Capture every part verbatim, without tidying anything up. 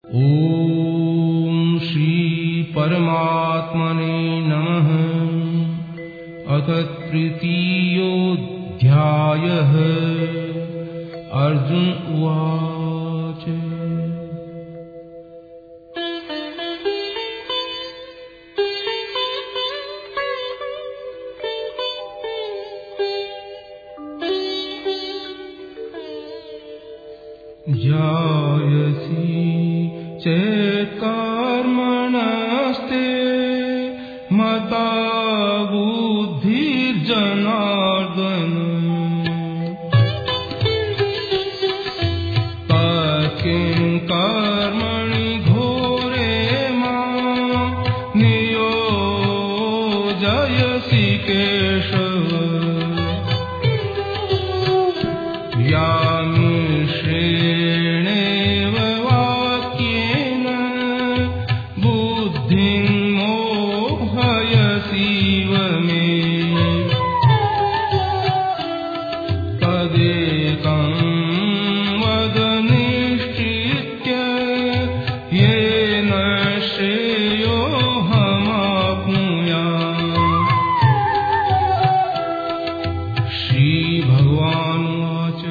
ॐ श्री परमात्मने नमः। अथ तृतीयोऽध्यायः। अर्जुन उवाच। जायसि चेत् कर्मणस्ते मता बुद्धिर्जनार्दन। तत्किं कर्मणि घोरे मां नियोजयसि केशव। व्यामिश्रेणेव वाक्येन बुद्धिं मोहयसीव मे। तदेकं वद निश्चित्य येन श्रेयोऽहमाप्नुयाम्। श्रीभगवानुवाच।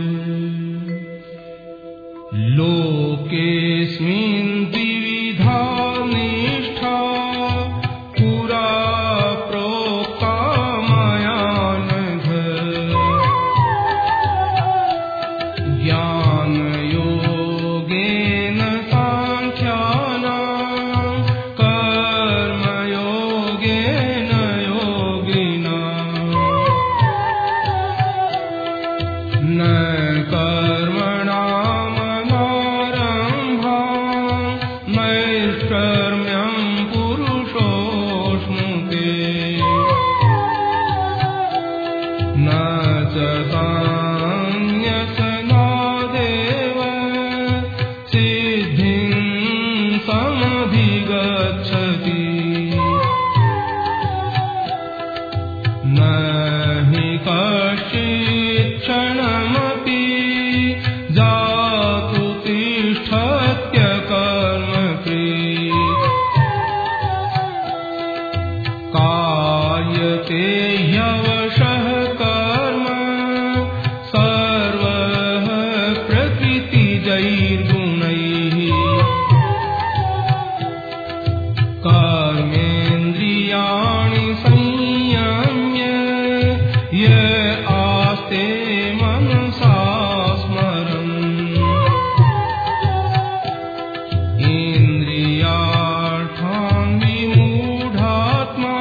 लोकेऽस्मिन् द्विविधा निष्ठा पुरा प्रोक्ता मया नघ। ज्ञानयोगेन साङ्ख्यानां कर्मयोगेन योगिनाम्। न कर्मणामनारम्भां नैष्कर्म्यं पुरुषोऽश्नुते। न च संन्यसनादेव सिद्धिं समधिगच्छति। न हि कश्चित् क्षणमपि जातु तिष्ठत्य कर्मकृत्। कार्यते ह्यवशः कर्म सर्वः प्रकृतिजैर्गुणैः। कर्मेन्द्रियाणि संयम्य य आस्ते मनसा स्मरन्। इन्द्रियार्थान् विमूढात्मा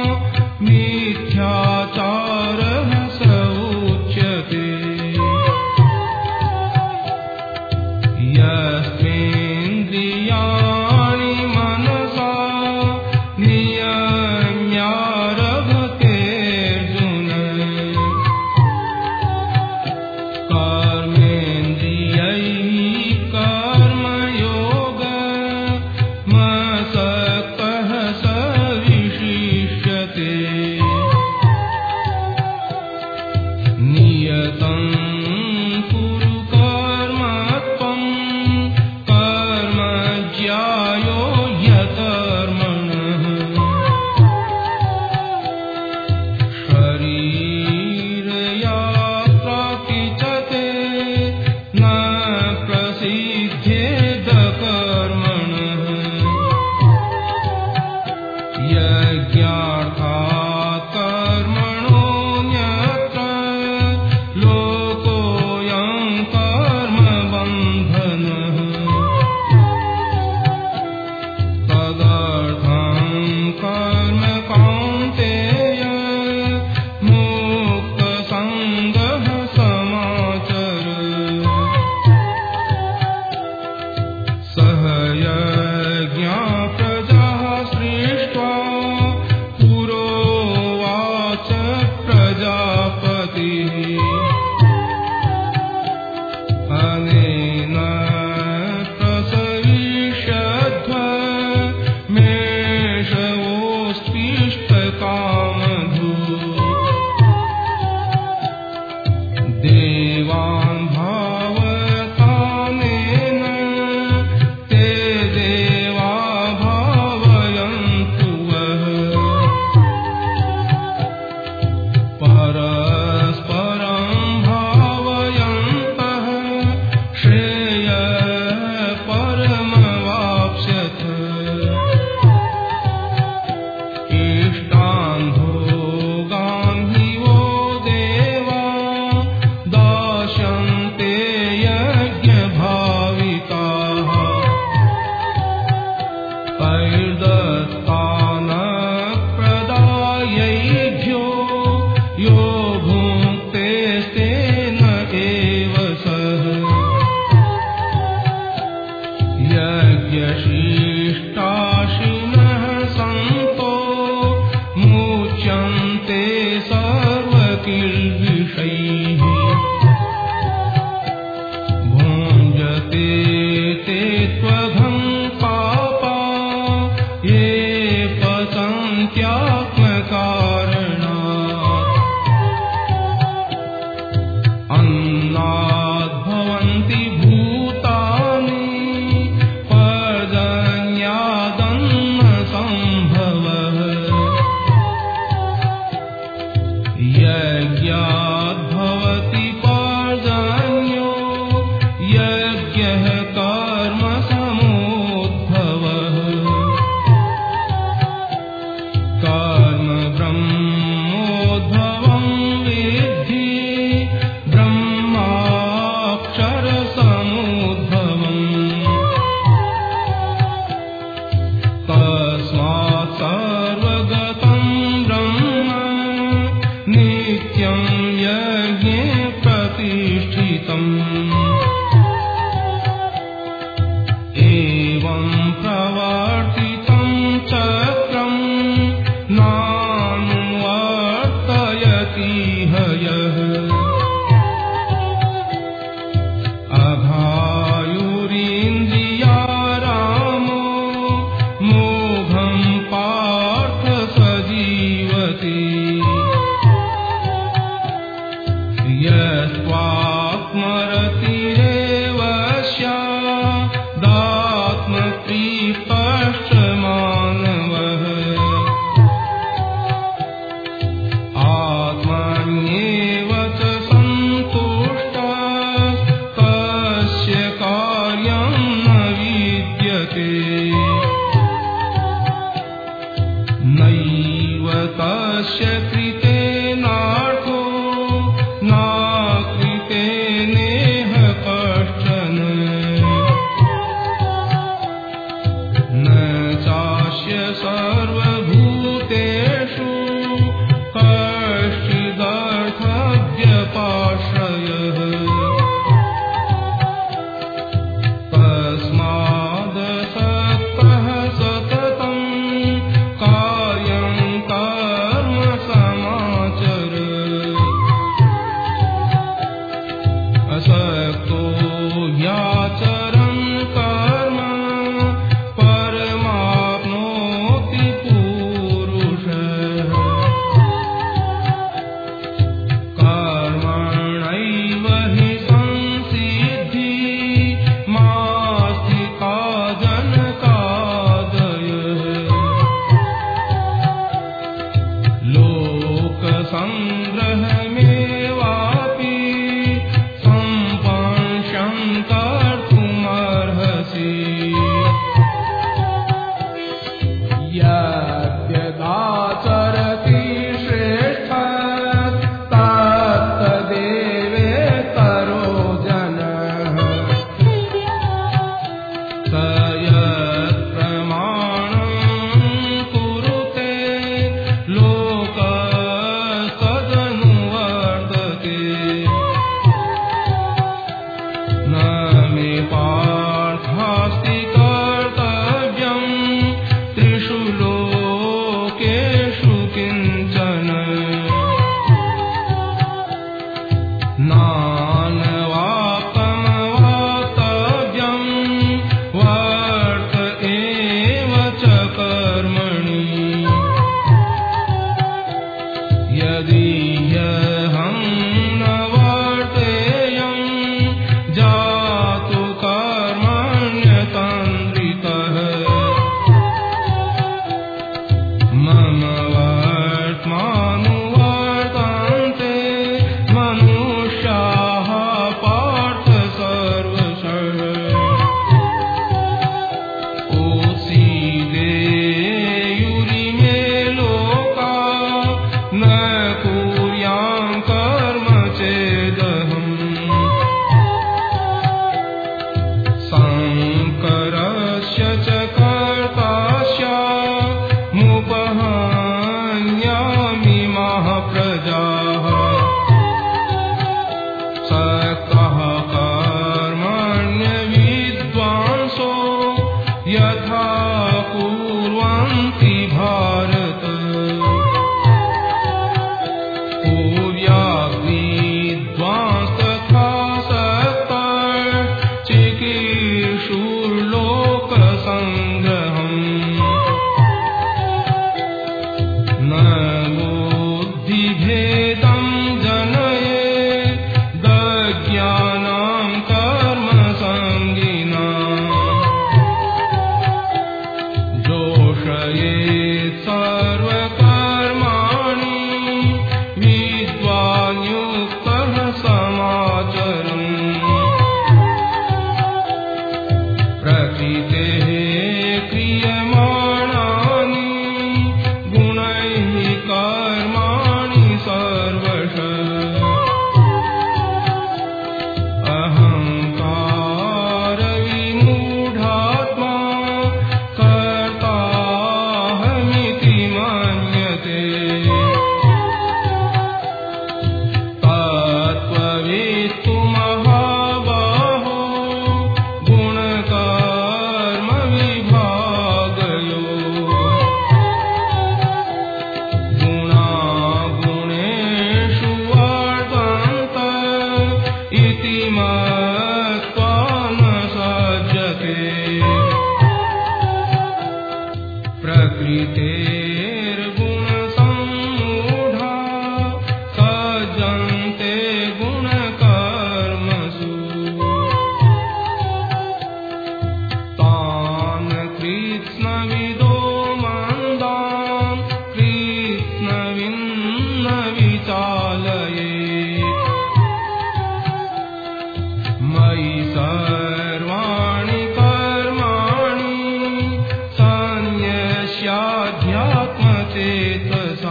मिथ्याचारः स उच्यते। यस्मिन्द्रियाणि मनसा नियम्यारभतेऽर्जुन। कर्मेन्द्रियैः कर्मयोगमसक्तः स विशिष्यते। नियतं कुरु कर्म त्वं कर्म ज्यायो ह्यकर्मणः। शरीरयात्रापि च ते न प्रसिद्ध्येद कर्मणः। यज्ञार्थात् कर्मणोऽन्यत्र लोकोऽयं कर्मबन्धनः। यज्ञशिष्टाशिनः सन्तो मुच्यन्ते सर्वकिल्बिषैः भुञ्जते ते त्वघं पापा ये पतन्त्यात्मकारणात् अन्नाद्भवन्ति भूतानि पर्जन्यादन्नसम्भवः यज्ञाद्भवति पर्जन्यो यज्ञः कर्मसमुद्भवः कर्म ब्रह्मोद्भवं विद्धि ब्रह्माक्षरसमुद्भवम् तस्मात् सर्वगतं ब्रह्म नित्यं यज्ञे प्रतिष्ठितम् एवं प्रवर्तितं चक्रं नानुवर्तयतीह यः अघायुरिन्द्रियारामो मोघं पार्थ स जीवति यस्त्वात्मरतिरेव स्यादात्मप्रीतश्च मानवः आत्मन्येव च सन्तुष्टः तस्य कार्यं न विद्यते नैव तस्य कृतेनार्थो न कृतेनेह कश्चन न चास्य सर्वभूतेषु कश्चिदर्थव्यपाश्रयः तस्मादसक्तः सततं कार्यं कर्म समाचर असक्तो ह्याचरन् कर्म परमाप्नोति यथा कुर्वन्ति भारत पूर्याग्निद्वांस तथा सत्तर्चिकीर्षुर्लोकसङ्ग्रहम् न बुद्धिभेदं जनयेत् दज्ञानां कर्मसङ्गिनाम् जोषयेत् सर्वकर्माणि विद्वान् युक्तः समाचरन् प्रकृतेः क्रियमाणानि गुणैः कर्माणि सर्वशः अहङ्कारविमूढात्मा कर्ताहमिति मन्यते तत्त्ववेत्तु महाबाहो गुणकर्मविभागयो गुणागुणेषु वर्तन्त इति मत्वा न सज्जते प्रकृतेर्गुणसम्मूढा सज्जन्ते गुणकर्मसु तान् कृत्स्नविदो मन्दान् कृत्स्नविन्न विचालयेत् मयि सर्वाणि कर्माणि सन्न्यस्याध्यात्मचेतसा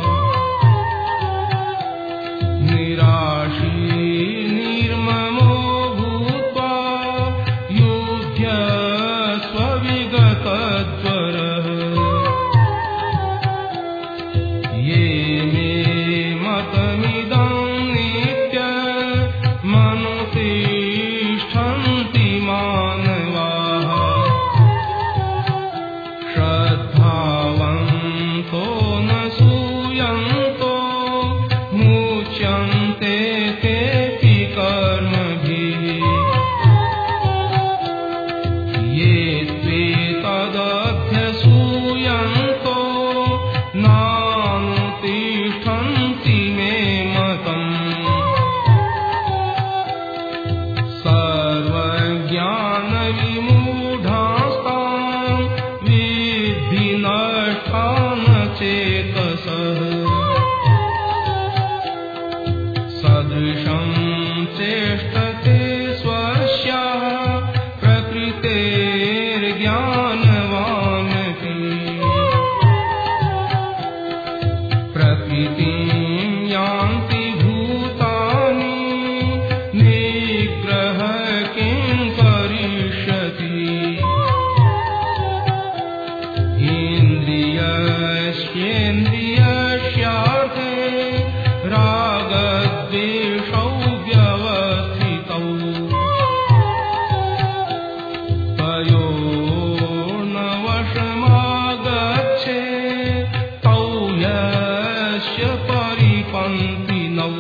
निराशी निर्ममो भूत्वा युध्यस्व विगतज्वरः ये मे मतमिदं नित्यमनुतिष्ठन्ति मानवाः श्रद्धावन्तो न सूयन्तो मुच्यन्ते तेऽपि कर्मभिः ये त्वेतदभ्यसूयन्तो नानुतिष्ठन्ति मे मतम् सर्वज्ञानविमूढास्तान् विद्धि नष्टान् चेतसः सदृशं चेष्टते स्वस्याः प्रकृतेर्ज्ञानवानपि प्रकृतिं यान्ति भूतानि निग्रह किं करिष्यति इन्द्रियस्येन्द्रियस्यार्थे रागद्वेषौ व्यवस्थितौ तयोर्नवशमागच्छेत् तौ यस्य परिपन्थिनौ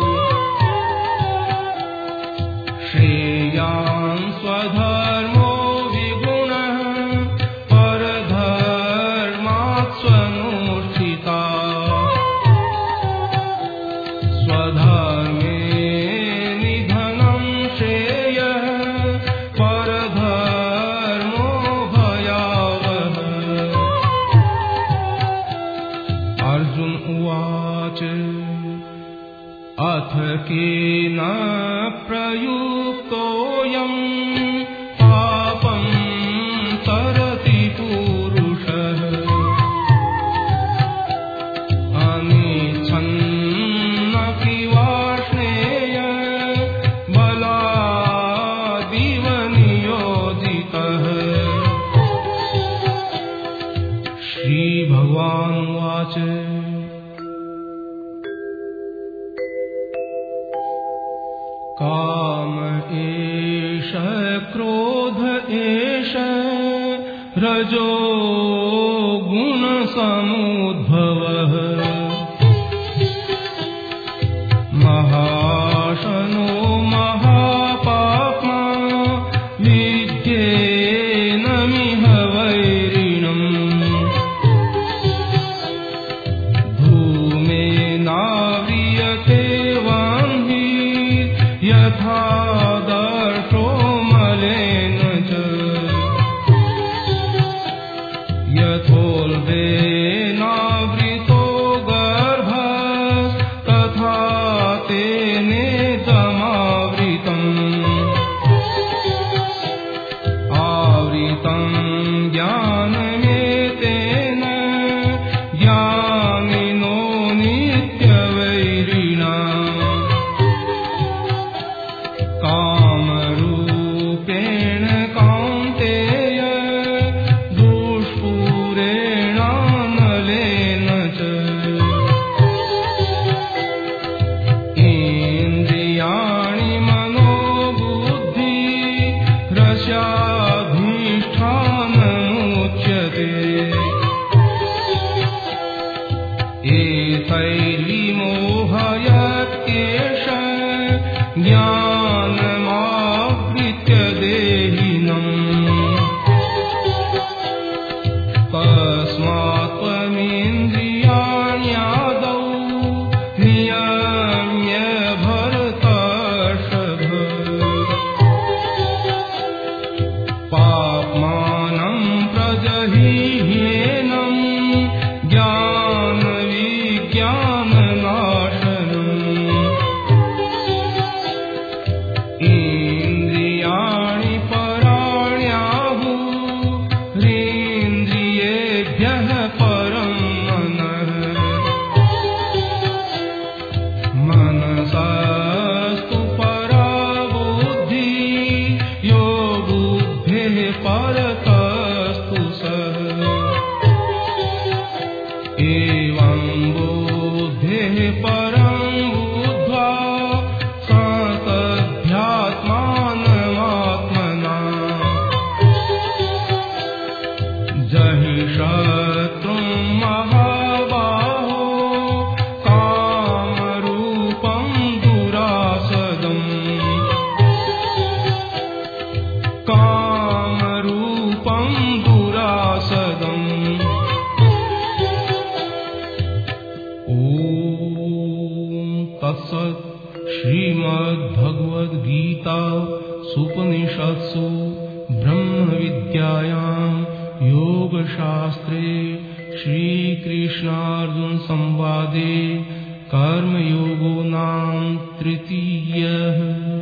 श्रेयान् स्वधर्मो विगुणः परधर्मात् स्वनुष्ठिता स्वधर्मे निधनं श्रेयः परधर्मो भयावहः अर्जुन उवाच अथ केन प्रयुक्तोऽयं पापं तरति पुरुषः अनिच्छन्नपि वार्ष्णेय बलादिव नियोजितः श्रीभगवानुवाच काम एष क्रोध एष रजो गुणसमुद्भवः महाशनो महापाप्मा विद्येनमिह वैरिणम् धूमेनाव्रियते वान्हि यथा दर्शो मलेन च यथोल्बेनावृतो गर्भस्तथा तेनेदमावृतम् आवृतं ज्ञानमेतेन ज्ञानिनो नित्यवैरिणा कामरूपेण कौन्तेय दुष्पूरेणानलेन च इन्द्रियाणि मनोबुद्धि रस्याधिष्ठानमुच्यते एतैर्विमोहयत्येष ज्ञानमावृत्य देहिनम् तस्मात् त्वमिन्द्रियाण्यादौ नियम्य भरतर्षभ पाप्मानं प्रजहिह्येनं ज्ञानविज्ञाननाशनम् इन्द्रियाणि पराण्याहुरिन्द्रियेभ्यः परं मनः मनसस्तु परा बुद्धिः यो बुद्धेः परतस्तु सः एवं बुद्धेः परं बुद्ध्वा तदध्यात्मानमात्मना जहि शत्रुं महाबाहो कामरूपं दुरासदम् कामरूपं दुरासदम् ॐ तत्सत् श्रीमद्भगवद्गीता सुपनिषत्सु ब्रह्मविद्यायां योगशास्त्रे श्रीकृष्णार्जुनसंवादे कर्मयोगो नाम तृतीयः।